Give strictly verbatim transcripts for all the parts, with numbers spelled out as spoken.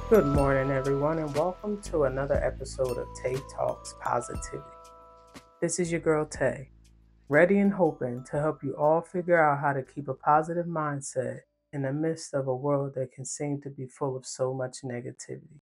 Good morning, everyone, and welcome to another episode of Tay Talks Positivity. This is your girl Tay, ready and hoping to help you all figure out how to keep a positive mindset in the midst of a world that can seem to be full of so much negativity.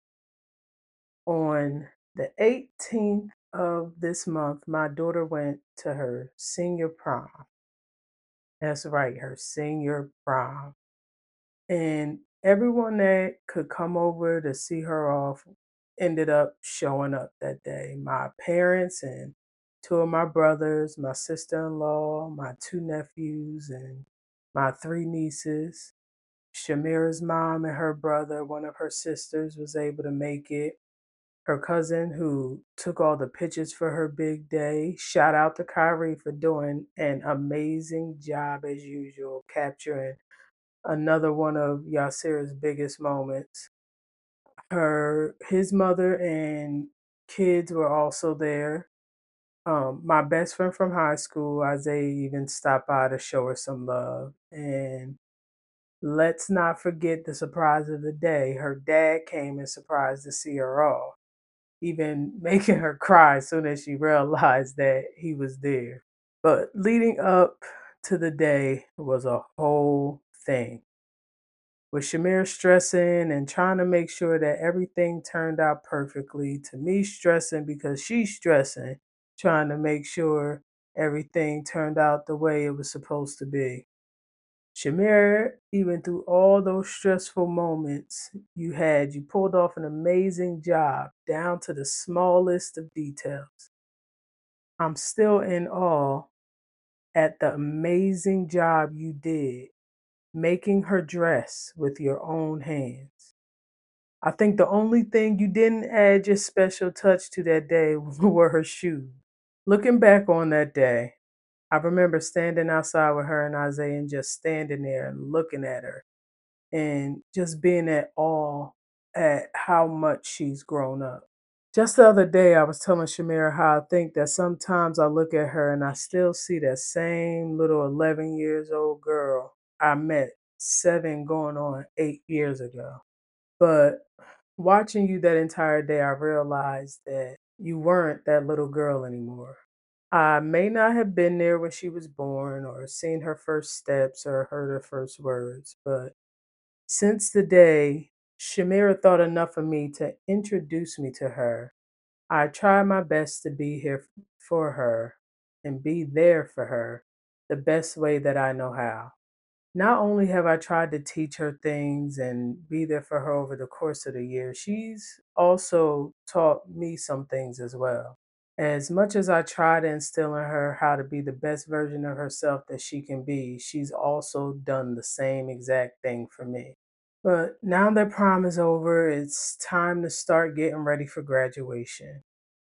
On the eighteenth of this month, my daughter went to her senior prom. That's right, her senior prom. And everyone that could come over to see her off ended up showing up that day. My parents and two of my brothers, my sister-in-law, my two nephews, and my three nieces. Shamira's mom and her brother, one of her sisters, was able to make it. Her cousin, who took all the pictures for her big day. Shout out to Kyrie for doing an amazing job as usual, capturing another one of Yasir's biggest moments. Her his mother and kids were also there. Um, my best friend from high school, Isaiah, even stopped by to show her some love. And let's not forget the surprise of the day. Her dad came and surprised to see her off, even making her cry as soon as she realized that he was there. But leading up to the day was a whole thing, with Shamir stressing and trying to make sure that everything turned out perfectly, to me stressing because she's stressing, trying to make sure everything turned out the way it was supposed to be. Shamir, even through all those stressful moments you had, you pulled off an amazing job down to the smallest of details. I'm still in awe at the amazing job you did making her dress with your own hands. I think the only thing you didn't add your special touch to that day were her shoes. Looking back on that day, I remember standing outside with her and Isaiah and just standing there and looking at her and just being at awe at how much she's grown up. Just the other day, I was telling Shamira how I think that sometimes I look at her and I still see that same little eleven years old girl I met seven going on eight years ago. But watching you that entire day, I realized that you weren't that little girl anymore. I may not have been there when she was born or seen her first steps or heard her first words, but since the day Shamira thought enough of me to introduce me to her, I try my best to be here f- for her and be there for her the best way that I know how. Not only have I tried to teach her things and be there for her over the course of the year, she's also taught me some things as well. As much as I try to instill in her how to be the best version of herself that she can be, she's also done the same exact thing for me. But now that prom is over, it's time to start getting ready for graduation.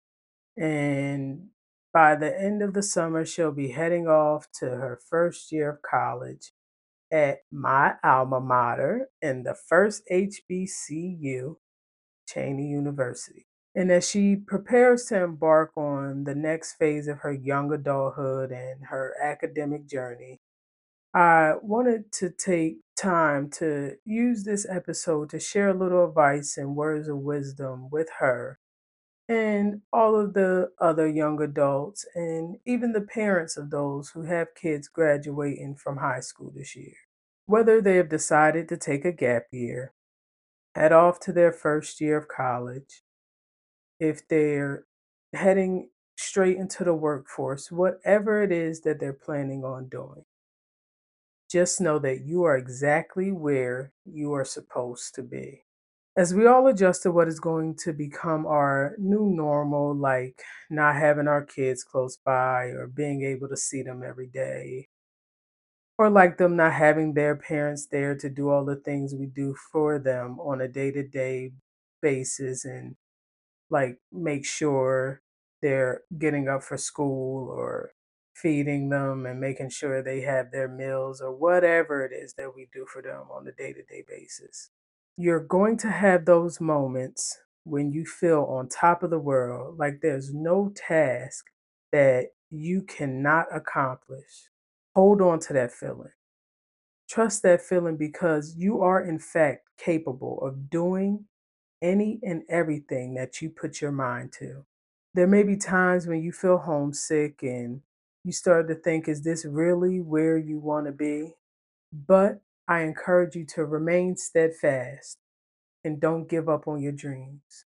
And by the end of the summer, she'll be heading off to her first year of college at my alma mater in the first H B C U, Cheney University. And as she prepares to embark on the next phase of her young adulthood and her academic journey, I wanted to take time to use this episode to share a little advice and words of wisdom with her and all of the other young adults and even the parents of those who have kids graduating from high school this year. Whether they have decided to take a gap year, head off to their first year of college, if they're heading straight into the workforce, whatever it is that they're planning on doing, just know that you are exactly where you are supposed to be. As we all adjust to what is going to become our new normal, like not having our kids close by or being able to see them every day, or like them not having their parents there to do all the things we do for them on a day to day basis and like make sure they're getting up for school or feeding them and making sure they have their meals or whatever it is that we do for them on a day to day basis. You're going to have those moments when you feel on top of the world, like there's no task that you cannot accomplish. Hold on to that feeling. Trust that feeling because you are, in fact, capable of doing any and everything that you put your mind to. There may be times when you feel homesick and you start to think, is this really where you want to be? But I encourage you to remain steadfast and don't give up on your dreams.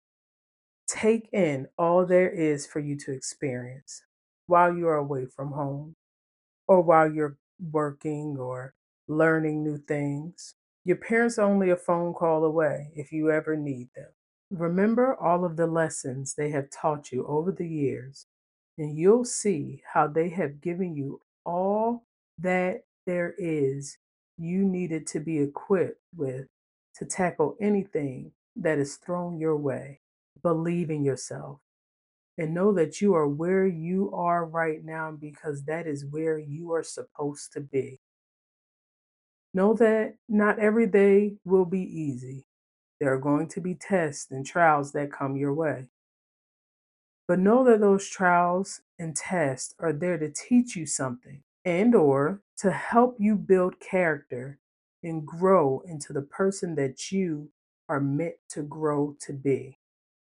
Take in all there is for you to experience while you are away from home or while you're working or learning new things. Your parents are only a phone call away if you ever need them. Remember all of the lessons they have taught you over the years, and you'll see how they have given you all that there is you needed to be equipped with to tackle anything that is thrown your way. Believe in yourself and know that you are where you are right now because that is where you are supposed to be. Know that not every day will be easy. There are going to be tests and trials that come your way. But know that those trials and tests are there to teach you something and or to help you build character and grow into the person that you are meant to grow to be.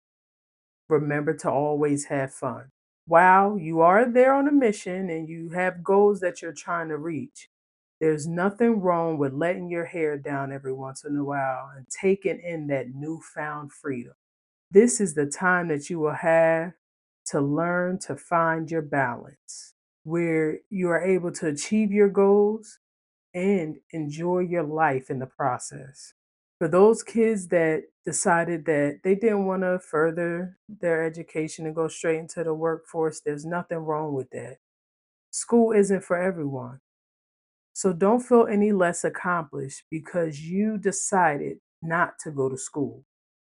Remember to always have fun. While you are there on a mission and you have goals that you're trying to reach, there's nothing wrong with letting your hair down every once in a while and taking in that newfound freedom. This is the time that you will have to learn to find your balance, where you are able to achieve your goals and enjoy your life in the process. For those kids that decided that they didn't want to further their education and go straight into the workforce, there's nothing wrong with that. School isn't for everyone. So don't feel any less accomplished because you decided not to go to school.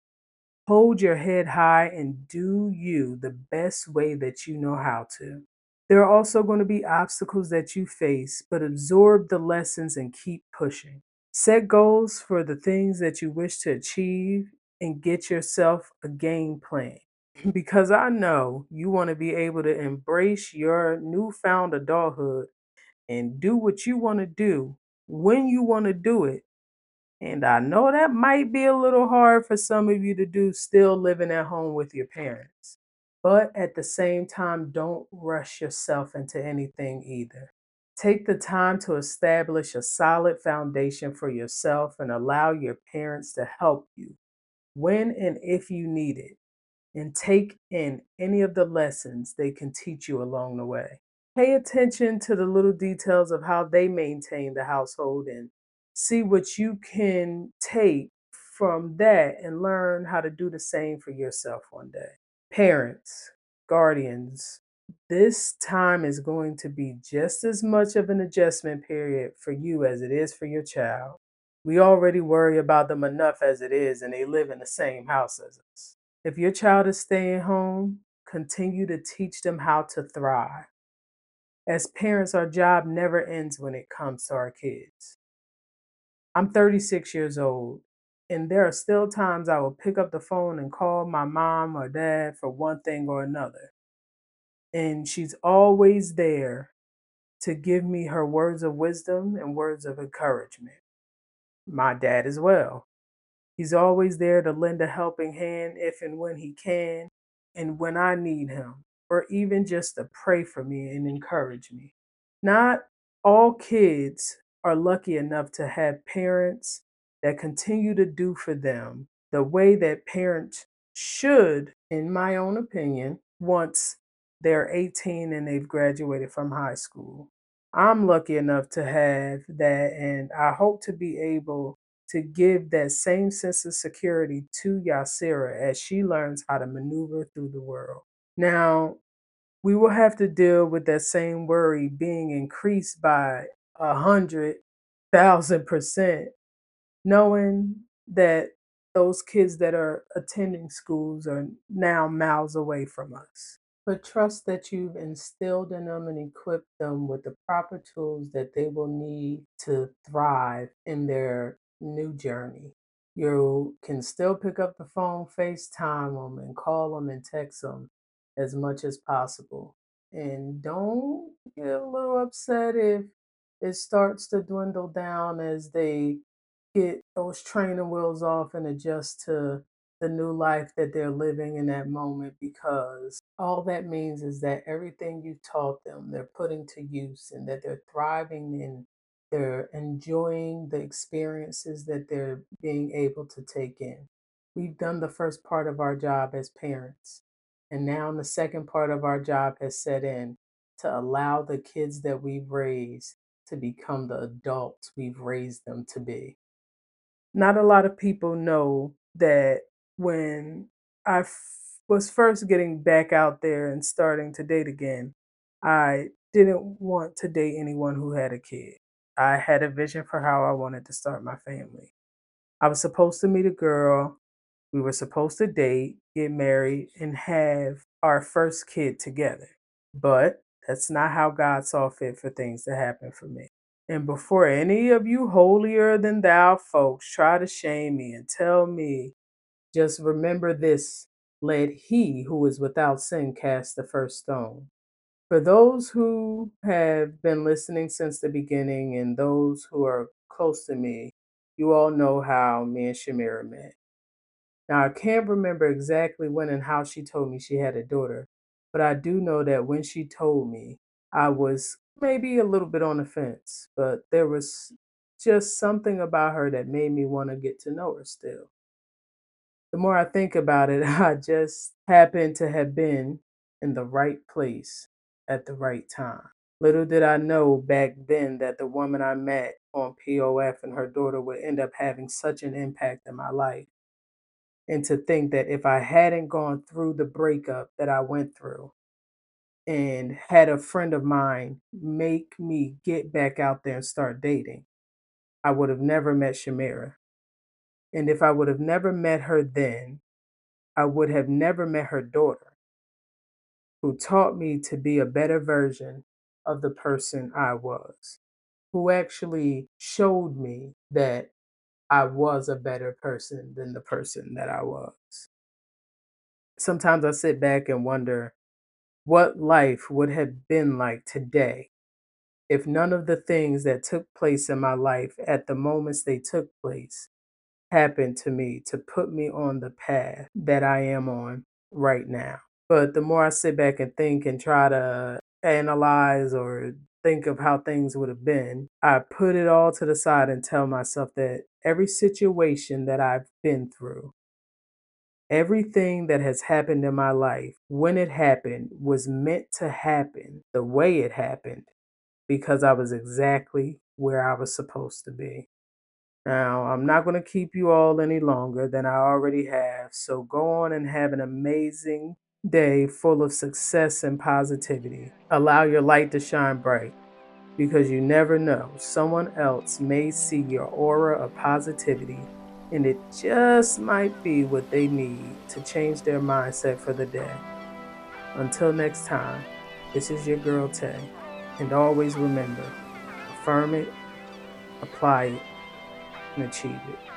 Hold your head high and do you the best way that you know how to. There are also going to be obstacles that you face, but absorb the lessons and keep pushing. Set goals for the things that you wish to achieve and get yourself a game plan. Because I know you want to be able to embrace your newfound adulthood and do what you want to do when you want to do it. And I know that might be a little hard for some of you to do still living at home with your parents. But at the same time, don't rush yourself into anything either. Take the time to establish a solid foundation for yourself and allow your parents to help you when and if you need it. And take in any of the lessons they can teach you along the way. Pay attention to the little details of how they maintain the household and see what you can take from that and learn how to do the same for yourself one day. Parents, guardians, this time is going to be just as much of an adjustment period for you as it is for your child. We already worry about them enough as it is, and they live in the same house as us. If your child is staying home, continue to teach them how to thrive. As parents, our job never ends when it comes to our kids. I'm thirty-six years old, and there are still times I will pick up the phone and call my mom or dad for one thing or another. And she's always there to give me her words of wisdom and words of encouragement. My dad as well. He's always there to lend a helping hand if and when he can, and when I need him, or even just to pray for me and encourage me. Not all kids are lucky enough to have parents that continue to do for them the way that parents should, in my own opinion, once they're eighteen and they've graduated from high school. I'm lucky enough to have that, and I hope to be able to give that same sense of security to Yasira as she learns how to maneuver through the world. Now, we will have to deal with that same worry being increased by a hundred thousand percent, knowing that those kids that are attending schools are now miles away from us. But trust that you've instilled in them and equipped them with the proper tools that they will need to thrive in their new journey. You can still pick up the phone, FaceTime them, and call them and text them as much as possible. And don't get a little upset if it starts to dwindle down as they get those training wheels off and adjust to the new life that they're living in that moment, because all that means is that everything you taught them, they're putting to use and that they're thriving and they're enjoying the experiences that they're being able to take in. We've done the first part of our job as parents, and now the second part of our job has set in to allow the kids that we've raised to become the adults we've raised them to be. Not a lot of people know that when I f- was first getting back out there and starting to date again, I didn't want to date anyone who had a kid. I had a vision for how I wanted to start my family. I was supposed to meet a girl, we were supposed to date, get married, and have our first kid together. But that's not how God saw fit for things to happen for me. And before any of you holier than thou folks try to shame me and tell me, just remember this, let he who is without sin cast the first stone. For those who have been listening since the beginning and those who are close to me, you all know how me and Shamira met. Now, I can't remember exactly when and how she told me she had a daughter, but I do know that when she told me, I was maybe a little bit on the fence, but there was just something about her that made me want to get to know her still. The more I think about it, I just happened to have been in the right place at the right time. Little did I know back then that the woman I met on P O F and her daughter would end up having such an impact in my life. And to think that if I hadn't gone through the breakup that I went through and had a friend of mine make me get back out there and start dating, I would have never met Shamira. And if I would have never met her then, I would have never met her daughter, who taught me to be a better version of the person I was, who actually showed me that I was a better person than the person that I was. Sometimes I sit back and wonder what life would have been like today if none of the things that took place in my life at the moments they took place happened to me to put me on the path that I am on right now. But the more I sit back and think and try to analyze or think of how things would have been, I put it all to the side and tell myself that every situation that I've been through, everything that has happened in my life, when it happened, was meant to happen the way it happened because I was exactly where I was supposed to be. Now, I'm not going to keep you all any longer than I already have, so go on and have an amazing day full of success and positivity. Allow your light to shine bright because you never know. Someone else may see your aura of positivity, and it just might be what they need to change their mindset for the day. Until next time, this is your girl Tay, and always remember, affirm it, apply it, and achieve it.